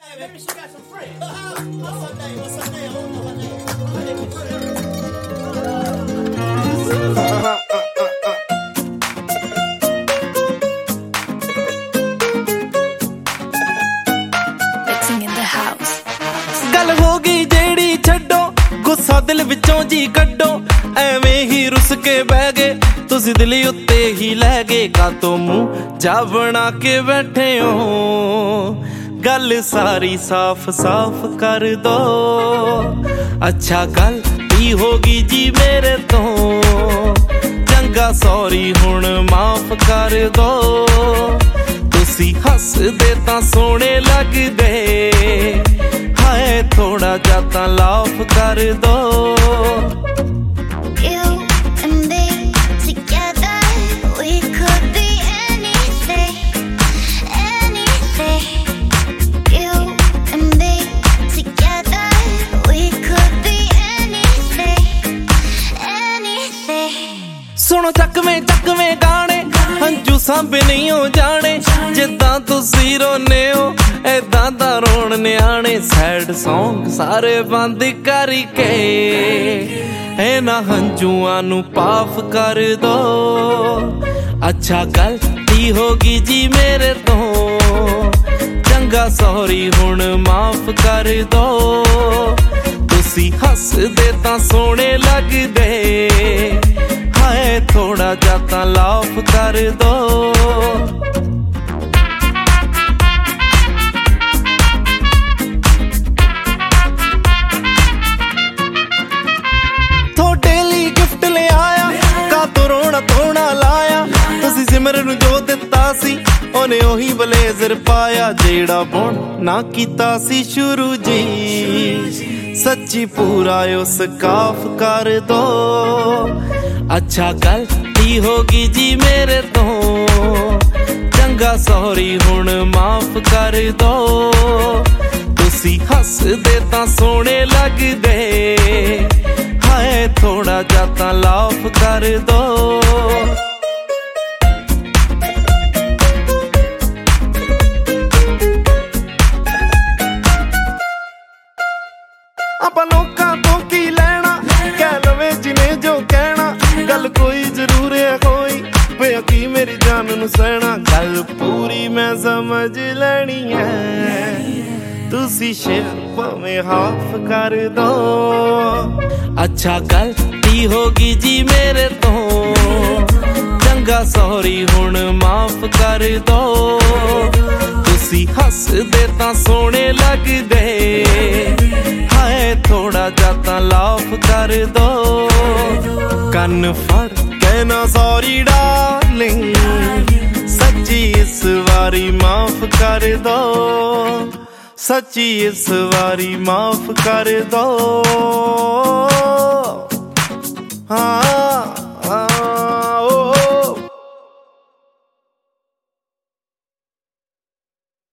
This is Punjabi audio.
Maybe she got some friends. What's her name? What's her name? I don't know her name. Her name is Mixing in the house. ਗੱਲ ਹੋ ਗਈ ਜਿਹੜੀ ਛੱਡੋ ਗੁੱਸਾ ਦਿਲ ਵਿੱਚੋਂ ਜੀ ਕੱਢੋ ਐਵੇਂ ਹੀ ਰੁੱਸ ਕੇ ਬਹਿ ਗਏ ਤੁਸੀਂ ਦਿਲ ਉੱਤੇ ਹੀ ਲੈ ਗਏ ਕਾਤੋਂ ਮੂੰਹ ਜਾ ਬਣਾ ਕੇ ਬੈਠੇ ਹੋ ਗੱਲ ਸਾਰੀ ਸਾਫ਼ ਸਾਫ਼ ਕਰ ਦੋ ਅੱਛਾ ਗਲਤੀ ਹੋ ਗਈ ਜੀ ਮੇਰੇ ਤੋਂ ਚੰਗਾ ਸੌਰੀ ਹੁਣ ਮਾਫ਼ ਕਰ ਦੋ ਤੁਸੀਂ ਹੱਸਦੇ ਤਾਂ ਸੋਹਣੇ ਲੱਗਦੇ ਹਾਏ ਥੋੜਾ ਜਿਹਾ ਤਾਂ ਲਾਫ ਕਰ ਦੋ ਸੁਣੋ ਚੱਕਵੇਂ ਗਾਣੇ ਹੰਝੂ ਸਾਂਭੇ ਨਹੀਂ ਹੋ ਜਾਣੇ ਜਿੱਦਾਂ ਤੁਸੀਂ ਰੋਨੇ ਹੋ ਏਦਾਂ ਦਾ ਰੋਣ ਨਿਆਣੇ ਸੈਡ ਸੌਂਗ ਸਾਰੇ ਬੰਦ ਕਰਕੇ ਇਹਨਾਂ ਹੰਝੂਆਂ ਨੂੰ ਪਾਫ ਕਰ ਦੋ ਅੱਛਾ ਗਲਤੀ ਹੋ ਗਈ ਜੀ ਮੇਰੇ ਤੋਂ ਚੰਗਾ ਸੌਰੀ ਹੁਣ ਮਾਫ਼ ਕਰ ਦੋ ਤੁਸੀਂ ਹੱਸਦੇ ਤਾਂ ਸੋਹਣੇ ਲੱਗਦੇ ਹਾਏ ਥੋੜਾ ਜਿਹਾ ਤਾਂ ਲਾਫ ਕਰ ਦੋ ਤੁਹਾਡੇ ਲਈ ਗਿਫਟ ਲਿਆਇਆ ਕਾਤੋਂ ਰੋਣਾ ਧੋਣਾ ਲਾਇਆ ਤੁਸੀਂ ਸਿਮਰ ਨੂੰ ਜੋ ਦਿੱਤਾ ਸੀ ਉਹਨੇ ਉਹੀ ਬਲੇਜ਼ਰ ਪਾਇਆ ਜਿਹੜਾ ਬੁਣ ਨਾ ਕੀਤਾ ਸੀ ਸ਼ੁਰੂ ਜੀ ਸੱਚੀ ਪੂਰਾ ਉਸ ਕਾਫ ਕਰ ਦੋ ਅੱਛਾ ਗਲਤੀ ਹੋ ਗਈ ਜੀ ਮੇਰੇ ਤੋਂ ਚੰਗਾ ਸੌਰੀ ਹੁਣ ਮਾਫ਼ ਕਰ ਦੋ ਤੁਸੀਂ ਹੱਸਦੇ ਤਾਂ ਸੋਹਣੇ ਲੱਗਦੇ ਹਾਏ ਥੋੜਾ ਜਿਹਾ ਤਾਂ ਲਾਫ ਕਰ ਦੋ ਆਪਾਂ ਲੋਕਾਂ ਤੋਂ ਕੀ ਲੈਣਾ ਕਹਿ ਲਵੇ ਜਿਨੇ ਜੋ ਕਹਿਣਾ ਗੱਲ ਕੋਈ ਜ਼ਰੂਰ ਹੈ ਕੋਈ ਪਿਆ ਕੀ ਮੇਰੀ ਜਾਨ ਨੂੰ ਸਹਿਣਾ ਗੱਲ ਪੂਰੀ ਮੈਂ ਸਮਝ ਲੈਣੀ ਹੈ ਤੁਸੀਂ ਸ਼ੇਰ ਭਾਵੇਂ ਹਾਫ ਕਰ ਦੋ ਅੱਛਾ ਗਲਤੀ ਹੋ ਗਈ ਜੀ ਮੇਰੇ ਤੋਂ ਚੰਗਾ ਸੌਰੀ ਹੁਣ ਮਾਫ਼ ਕਰ ਦੋ ਤੁਸੀਂ ਹੱਸਦੇ ਤਾਂ ਸੋਹਣੇ ਲੱਗਦੇ ਹਾਏ ਥੋੜਾ ਜਿਹਾ ਤਾਂ ਲਾਫ ਕਰ ਦੋ ਕੰਨ ਫੜ ਕਹਿਣਾ ਸੌਰੀ ਡਾਰਲਿੰਗ ਸੱਚੀ ਇਸ ਵਾਰੀ ਮਾਫ਼ ਕਰ ਦੋ ਸੱਚੀ ਇਸ ਵਾਰੀ ਮਾਫ਼ ਕਰ ਦੋ ਹਾਂ